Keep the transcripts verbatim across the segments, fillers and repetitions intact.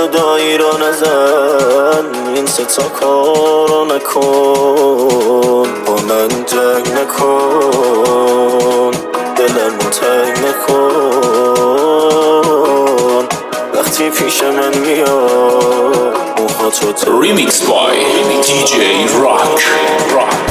جدایی رو نزن، این ستا کار رو نکن، با من جنگ نکن، دلمو تنگ نکن. وقتی پیش من میاد موهاتو تو Remix by دی جی Rock Rock.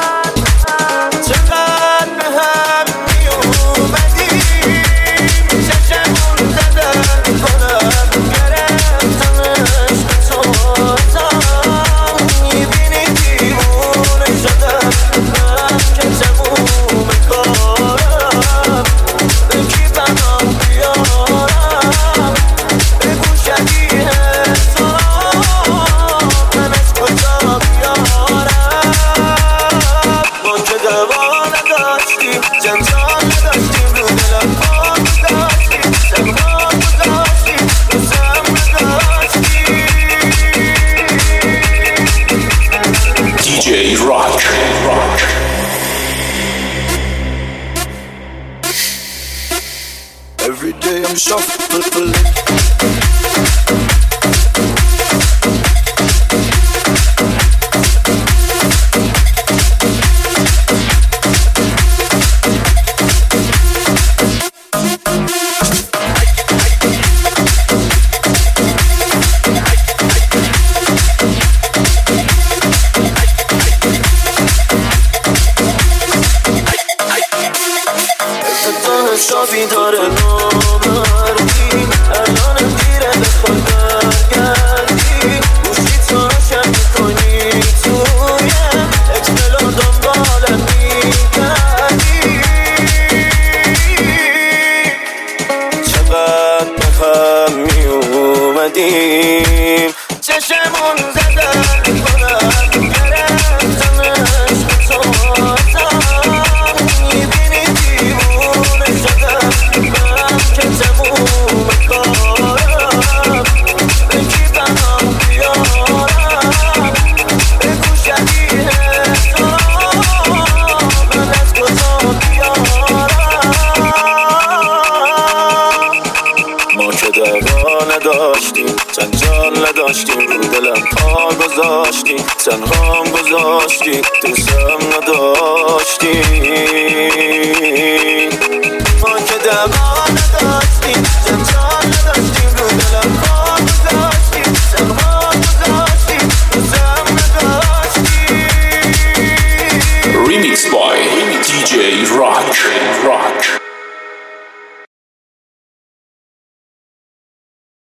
دی جی Rock Rock. Every day I'm shuffling. شابی داره نامردی، الانم دیره بخوای برگردی، گوشی تو روشن میکنی تویم اکسپلا دنبالم میگردی. چقدر به هم میومدیم، چشمون زدن میکنم گرفتمش به تو آزم، میبینی دیوونه شدم من که تموم کارم، به کی بنام بیارم، بگو شبیه تو من از کجا بیارم. ما که دوا نداشتیم، جنجال نداشتیم، رو دلم پا گذاشتی، تنهام گذاشتی، دوستم نداشتی. ما که دوا نداشتیم، جنجال نداشتیم، رو دلم پا گذاشتی، تنهام گذاشتی، دوستم نداشتی. Remix by دی جی Rock Rock.